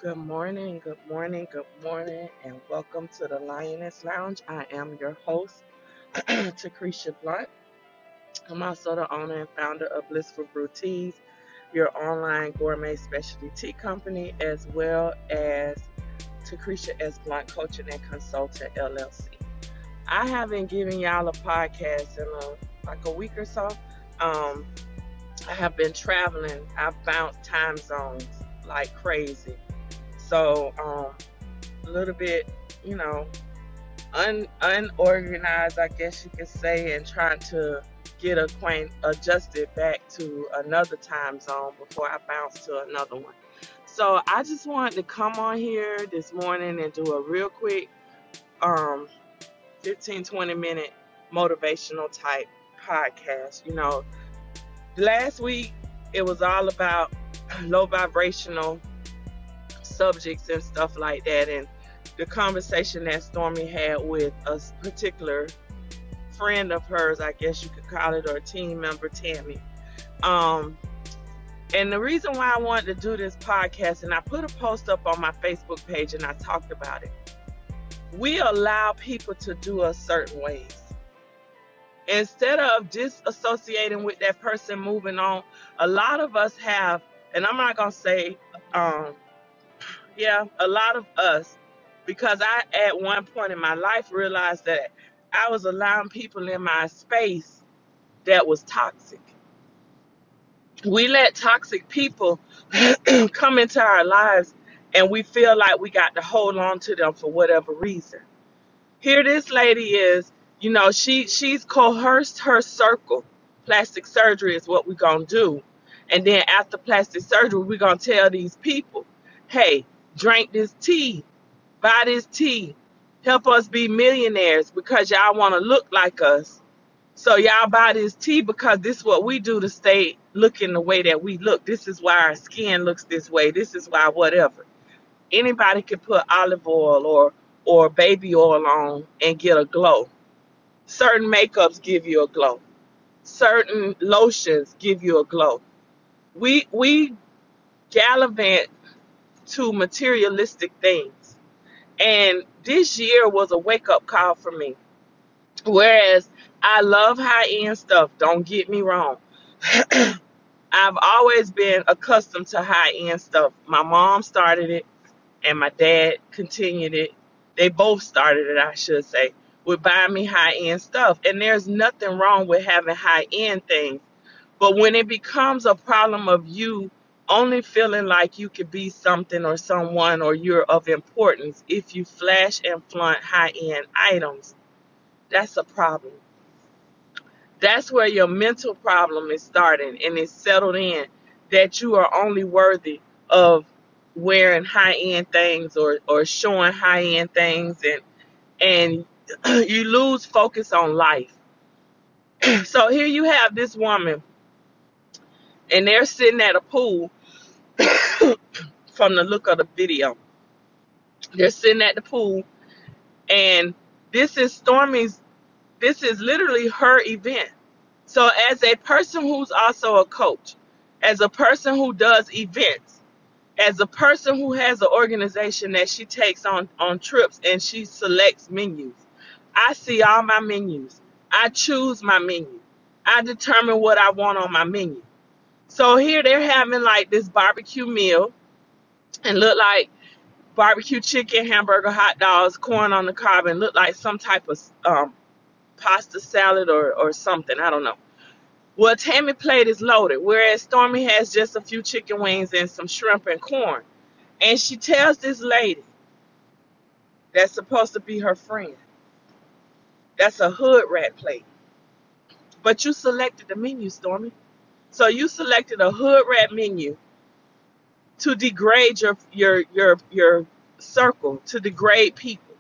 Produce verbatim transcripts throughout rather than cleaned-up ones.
Good morning, good morning, good morning, and welcome to the Lioness Lounge. I am your host, Takrisha Blunt. I'm also the owner and founder of Blissful Brew Teas, your online gourmet specialty tea company, as well as Takrisha S. Blunt Coaching and Consultant L L C. I haven't given y'all a podcast in a, like a week or so. Um, I have been traveling. I've bounced time zones like crazy. So, um, a little bit, you know, un, unorganized, I guess you could say, and trying to get acquaint adjusted back to another time zone before I bounce to another one. So I just wanted to come on here this morning and do a real quick um fifteen, twenty minute motivational type podcast. You know, last week it was all about low vibrational subjects and stuff like that, and the conversation that Stormy had with a particular friend of hers, I guess you could call it, or a team member, Tammy. Um, and the reason why I wanted to do this podcast, and I put a post up on my Facebook page and I talked about it. We allow people to do us certain ways. Instead of disassociating with that person, moving on, a lot of us have, and I'm not going to say, um, yeah, a lot of us, because I, at one point in my life, realized that I was allowing people in my space that was toxic. We let toxic people come into our lives, and we feel like we got to hold on to them for whatever reason. Here this lady is, you know, she she's coerced her circle. Plastic surgery is what we're going to do. And then after plastic surgery, we're going to tell these people, hey, drink this tea, buy this tea, help us be millionaires because y'all want to look like us. So y'all buy this tea because this is what we do to stay looking the way that we look. This is why our skin looks this way. This is why whatever. Anybody can put olive oil or or baby oil on and get a glow. Certain makeups give you a glow. Certain lotions give you a glow. We we gallivant to materialistic things. And this year was a wake-up call for me. Whereas I love high-end stuff, don't get me wrong. I've always been accustomed to high-end stuff. My mom started it, and my dad continued it. They both started it, I should say, with buying me high-end stuff. And there's nothing wrong with having high-end things. But when it becomes a problem of you only feeling like you could be something or someone or you're of importance if you flash and flaunt high-end items, that's a problem. That's where your mental problem is starting and it's settled in that you are only worthy of wearing high-end things or, or showing high-end things, and and you lose focus on life. So here you have this woman and they're sitting at a pool from the look of the video. They're sitting at the pool, and this is Stormy's, this is literally her event. So as a person who's also a coach, as a person who does events, as a person who has an organization that she takes on, on trips and she selects menus, I see all my menus. I choose my menu. I determine what I want on my menu. So here they're having like this barbecue meal and look like barbecue chicken, hamburger, hot dogs, corn on the cob, and look like some type of um, pasta salad or, or something. I don't know. Well, Tammy's plate is loaded, whereas Stormy has just a few chicken wings and some shrimp and corn. And she tells this lady that's supposed to be her friend, that's a hood rat plate. But you selected the menu, Stormy. So you selected a hood rat menu to degrade your your your your circle, to degrade people,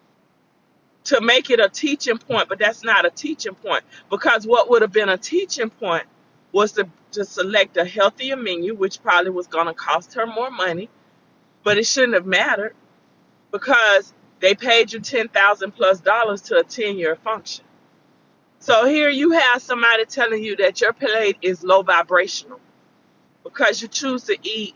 to make it a teaching point, but that's not a teaching point, because what would have been a teaching point was to, to select a healthier menu, which probably was going to cost her more money, but it shouldn't have mattered because they paid you ten thousand plus dollars to attend your function. So here you have somebody telling you that your plate is low vibrational because you choose to eat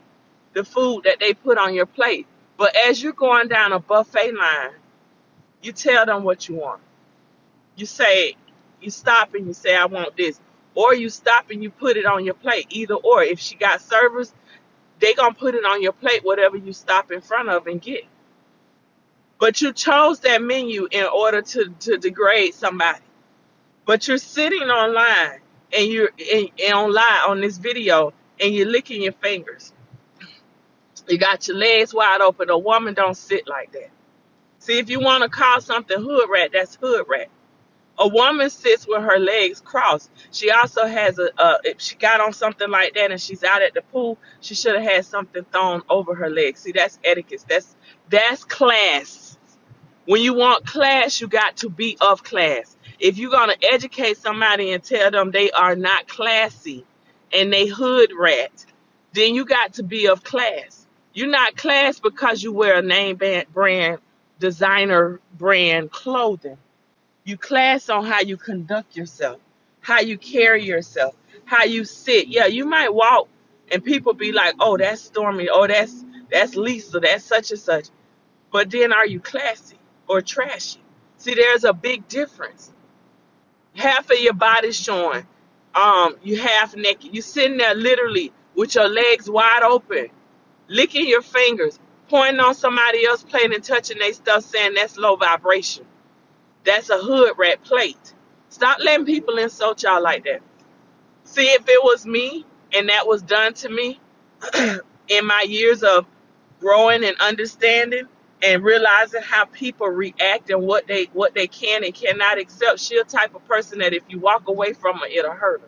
the food that they put on your plate. But as you're going down a buffet line, you tell them what you want. You say, you stop and you say, I want this. Or you stop and you put it on your plate. Either or. If she got servers, they going to put it on your plate, whatever you stop in front of and get. But you chose that menu in order to, to degrade somebody. But you're sitting online and you're and, and online on this video and you're licking your fingers. You got your legs wide open. A woman don't sit like that. See, if you want to call something hood rat, that's hood rat. A woman sits with her legs crossed. She also has a, a if she got on something like that and she's out at the pool, she should have had something thrown over her legs. See, that's etiquette. That's that's class. When you want class, you got to be of class. If you're going to educate somebody and tell them they are not classy and they hood rat, then you got to be of class. You're not class because you wear a name brand, designer brand clothing. You class on how you conduct yourself, how you carry yourself, how you sit. Yeah, you might walk and people be like, oh, that's Stormy, oh, that's that's Lisa, that's such and such. But then are you classy or trashy? See, there's a big difference. Half of your body's showing. Um, you half naked. You sitting there literally with your legs wide open, licking your fingers, pointing on somebody else plate and touching their stuff, saying that's low vibration. That's a hood rat plate. Stop letting people insult y'all like that. See, if it was me and that was done to me in my years of growing and understanding and realizing how people react and what they what they can and cannot accept, she's a type of person that if you walk away from her, it'll hurt her.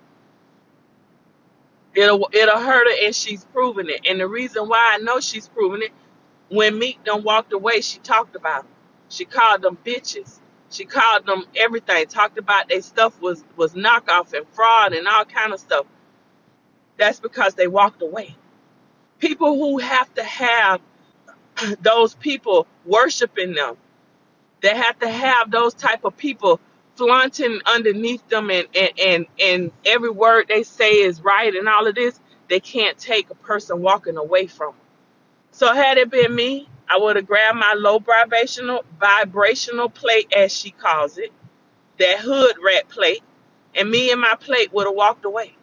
It'll it'll hurt her, and she's proven it. And the reason why I know she's proven it, when Meek done walked away, she talked about them. She called them bitches. She called them everything. Talked about their stuff was was knockoff and fraud and all kind of stuff. That's because they walked away. People who have to have those people worshiping them, they have to have those type of people flaunting underneath them, and, and, and, and every word they say is right and all of this, they can't take a person walking away from them. So had it been me, I would have grabbed my low vibrational vibrational plate, as she calls it, that hood rat plate, and me and my plate would have walked away.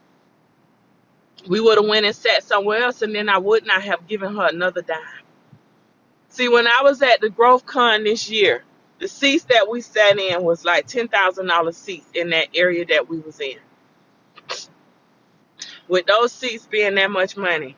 We would have went and sat somewhere else, and then I would not have given her another dime. See, when I was at the Growth Con this year, the seats that we sat in was like ten thousand dollars seats in that area that we was in. With those seats being that much money,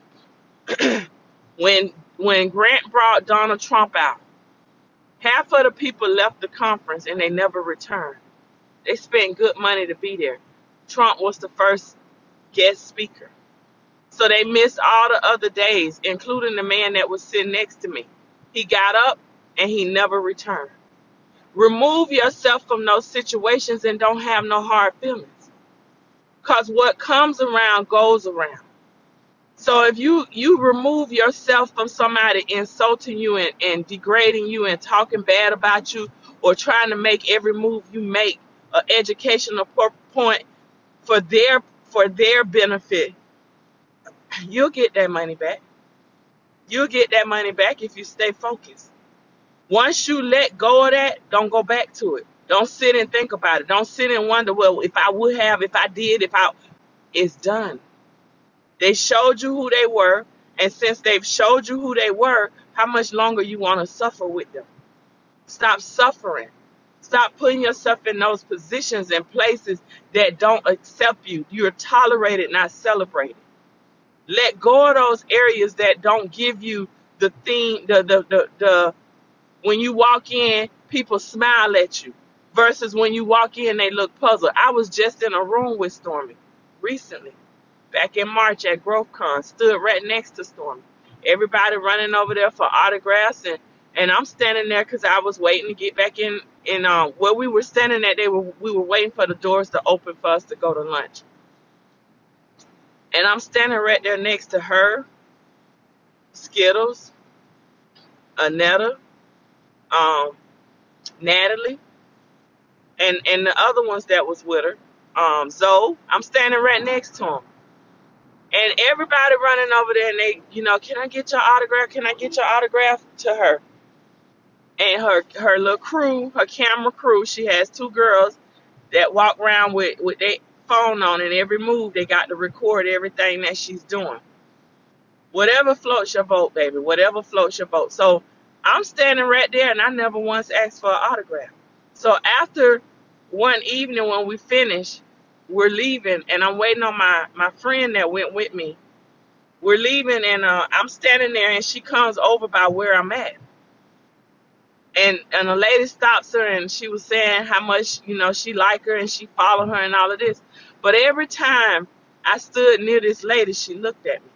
when when Grant brought Donald Trump out, half of the people left the conference and they never returned. They spent good money to be there. Trump was the first guest speaker. So they missed all the other days, including the man that was sitting next to me. He got up and he never returned. Remove yourself from those situations and don't have no hard feelings. Because what comes around goes around. So if you, you remove yourself from somebody insulting you and, and degrading you and talking bad about you, or trying to make every move you make an educational point for their for their benefit, you'll get that money back. You'll get that money back if you stay focused. Once you let go of that, don't go back to it. Don't sit and think about it. Don't sit and wonder, well, if I would have, if I did, if I... It's done. They showed you who they were, and since they've showed you who they were, how much longer you want to suffer with them? Stop suffering. Stop putting yourself in those positions and places that don't accept you. You're tolerated, not celebrated. Let go of those areas that don't give you the thing, the, the, the, the, when you walk in, people smile at you, versus when you walk in, they look puzzled. I was just in a room with Stormy recently, back in March at GrowthCon, stood right next to Stormy. Everybody running over there for autographs, and, and I'm standing there because I was waiting to get back in, in uh, where we were standing at, they were, we were waiting for the doors to open for us to go to lunch. And I'm standing right there next to her, Skittles, Anetta, um, Natalie, and, and the other ones that was with her, um, Zoe. I'm standing right next to them. And everybody running over there and they, you know, can I get your autograph? Can I get your autograph to her? And her her little crew, her camera crew, she has two girls that walk around with, with their phone on, and every move they got to record everything that she's doing. Whatever floats your boat, baby. Whatever floats your boat. So I'm standing right there and I never once asked for an autograph. So after one evening when we finished, we're leaving and I'm waiting on my, my friend that went with me. We're leaving and uh, I'm standing there and she comes over by where I'm at. And and a lady stops her and she was saying how much, you know, she liked her and she followed her and all of this. But every time I stood near this lady, she looked at me.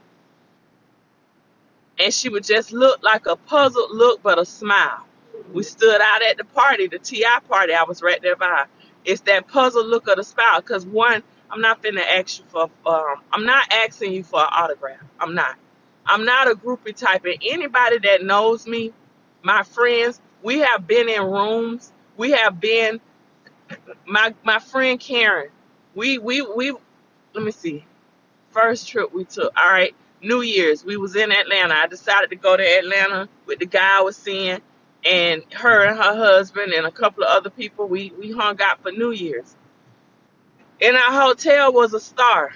And she would just look like a puzzled look but a smile. We stood out at the party, the T I party. I was right there by her. It's that puzzled look of the smile. Because one, I'm not finna ask you for, um, I'm not asking you for an autograph. I'm not. I'm not a groupie type. And anybody that knows me, my friends, we have been in rooms. We have been, my my friend Karen, we, we, we, let me see. First trip we took, all right, New Year's, we was in Atlanta. I decided to go to Atlanta with the guy I was seeing, and her and her husband and a couple of other people. We we hung out for New Year's. In our hotel was a star.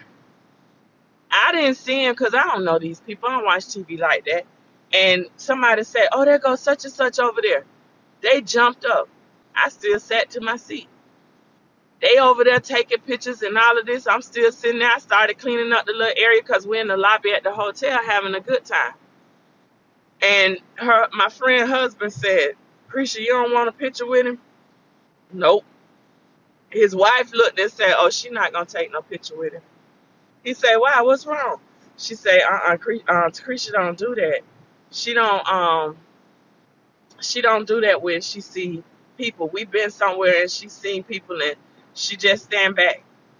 I didn't see him because I don't know these people. I don't watch T V like that. And somebody said, "Oh, there goes such and such over there." They jumped up. I still sat to my seat. They over there taking pictures and all of this. I'm still sitting there. I started cleaning up the little area because we're in the lobby at the hotel having a good time. And her, my friend husband said, "Krisha, you don't want a picture with him?" Nope. His wife looked and said, "Oh, she not gonna take no picture with him." He said, "Why? What's wrong?" She said, "Uh, uh, Krisha don't do that. She don't um, she don't do that when she see people. We've been somewhere and she seen people and she just stand back."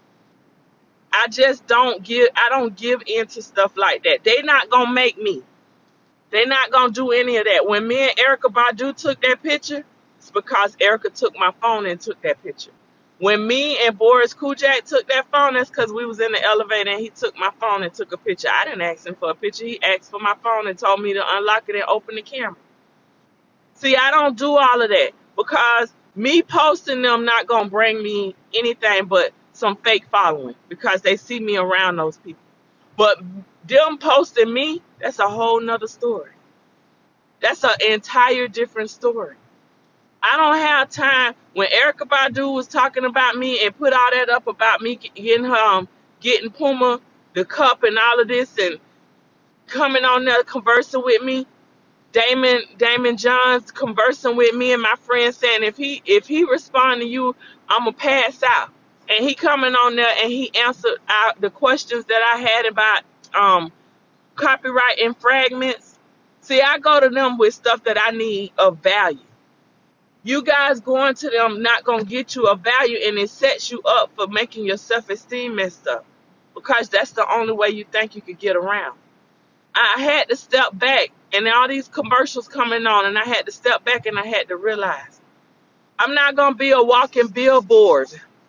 I just don't give, I don't give into stuff like that. They not gonna make me. They not gonna do any of that. When me and Erykah Badu took that picture, it's because Erykah took my phone and took that picture. When me and Boris Kujak took that phone, that's because we was in the elevator and he took my phone and took a picture. I didn't ask him for a picture. He asked for my phone and told me to unlock it and open the camera. See, I don't do all of that because me posting them not gonna bring me anything but some fake following because they see me around those people. But them posting me, that's a whole nother story. That's an entire different story. I don't have time. When Erykah Badu was talking about me and put all that up about me getting her, um, getting Puma the cup and all of this and coming on there conversing with me, Damon Damon Johns conversing with me and my friend saying if he if he respond to you, I'ma pass out. And he coming on there and he answered out the questions that I had about um copyright and fragments. See, I go to them with stuff that I need of value. You guys going to them not gonna get you a value, and it sets you up for making your self-esteem messed up because that's the only way you think you could get around. I had to step back, and all these commercials coming on, and I had to step back and I had to realize I'm not gonna be a walking billboard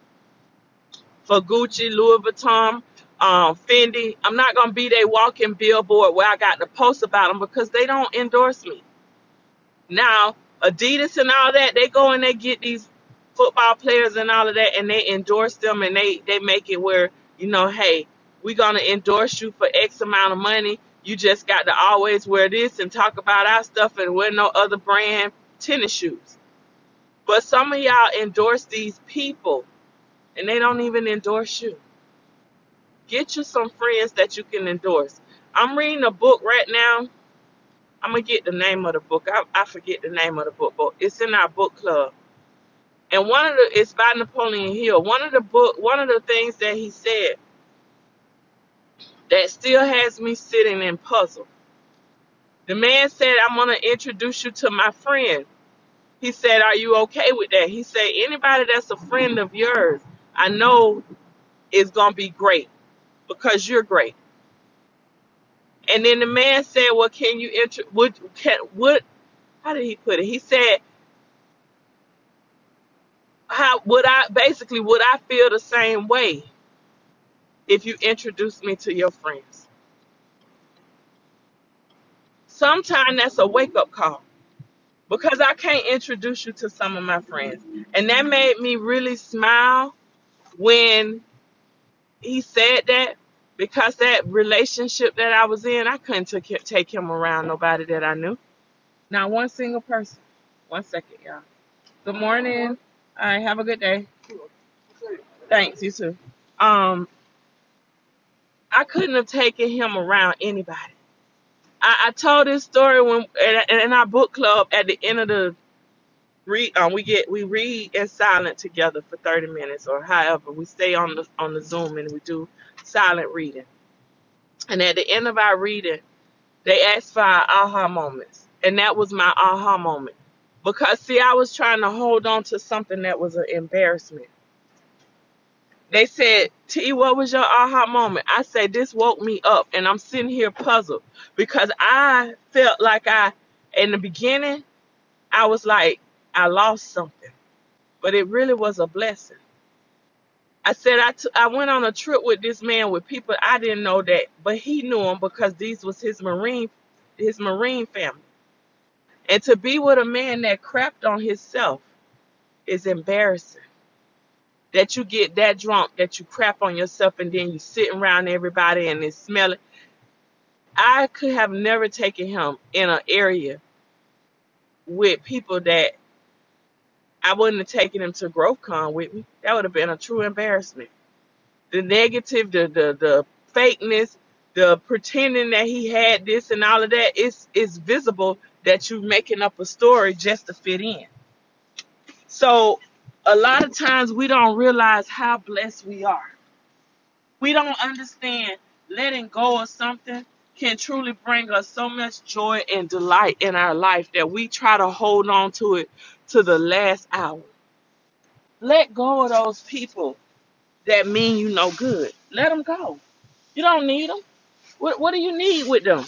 for Gucci, Louis Vuitton, um, Fendi. I'm not gonna be their walking billboard where I got to post about them because they don't endorse me. Now, Adidas and all that, they go and they get these football players and all of that, and they endorse them, and they they make it where, you know, hey, we're gonna endorse you for X amount of money. You just got to always wear this and talk about our stuff and wear no other brand tennis shoes. But some of y'all endorse these people, and they don't even endorse you. Get you some friends that you can endorse. I'm reading a book right now. I'm gonna get the name of the book. I, I forget the name of the book, but it's in our book club. And one of the it's by Napoleon Hill. One of the book, one of the things that he said that still has me sitting in puzzle. The man said, "I'm gonna introduce you to my friend." He said, "Are you okay with that?" He said, "Anybody that's a friend of yours, I know is gonna be great because you're great." And then the man said, "Well, can you enter? Would can would? How did he put it? He said, how would I basically would I feel the same way if you introduce me to your friends. Sometimes that's a wake-up call because I can't introduce you to some of my friends. And that made me really smile when he said that, because that relationship that I was in, I couldn't take take him around nobody that I knew. Not one single person. One second, y'all. Good morning. All right, have a good day. Thanks, you too. Um, I couldn't have taken him around anybody. I, I told this story when in, in our book club at the end of the read. Um, we get we read in silent together for thirty minutes, or however we stay on the on the Zoom and we do silent reading. And at the end of our reading, they asked for our aha moments, and that was my aha moment. Because see, I was trying to hold on to something that was an embarrassment. They said, T, what was your aha moment? I said, this woke me up, and I'm sitting here puzzled because I felt like I, in the beginning, I was like, I lost something, but it really was a blessing. I said, I, t- I went on a trip with this man with people I didn't know that, but he knew him because these was his Marine, his Marine family. And to be with a man that crapped on himself is embarrassing. That you get that drunk that you crap on yourself and then you sitting around everybody and it's smelling. I could have never taken him in an area with people that I wouldn't have taken him to GrowthCon with me. That would have been a true embarrassment. The negative, the the the fakeness, the pretending that he had this and all of that, it's it's visible that you're making up a story just to fit in. So a lot of times we don't realize how blessed we are. We don't understand letting go of something can truly bring us so much joy and delight in our life that we try to hold on to it to the last hour. Let go of those people that mean you no good. Let them go. You don't need them. What, what do you need with them?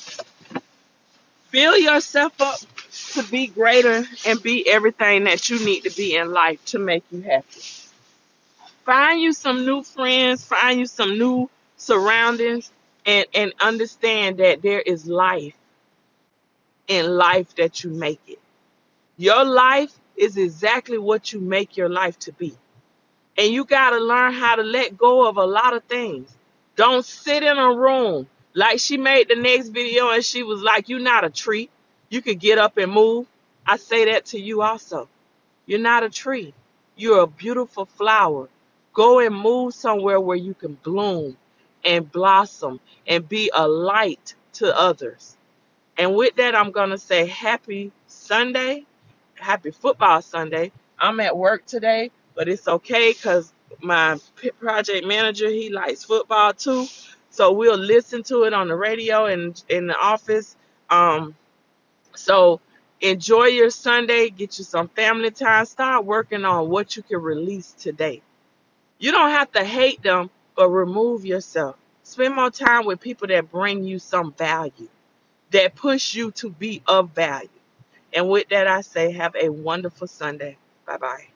Fill yourself up to be greater and be everything that you need to be in life to make you happy. Find you some new friends, find you some new surroundings, and, and understand that there is life in life that you make it. Your life is exactly what you make your life to be. And you got to learn how to let go of a lot of things. Don't sit in a room. Like she made the next video and she was like, you're not a tree. You could get up and move. I say that to you also. You're not a tree. You're a beautiful flower. Go and move somewhere where you can bloom and blossom and be a light to others. And with that, I'm going to say happy Sunday, happy football Sunday. I'm at work today, but it's okay because my project manager, he likes football too. So we'll listen to it on the radio and in the office. Um, so enjoy your Sunday. Get you some family time. Start working on what you can release today. You don't have to hate them, but remove yourself. Spend more time with people that bring you some value, that push you to be of value. And with that, I say have a wonderful Sunday. Bye-bye.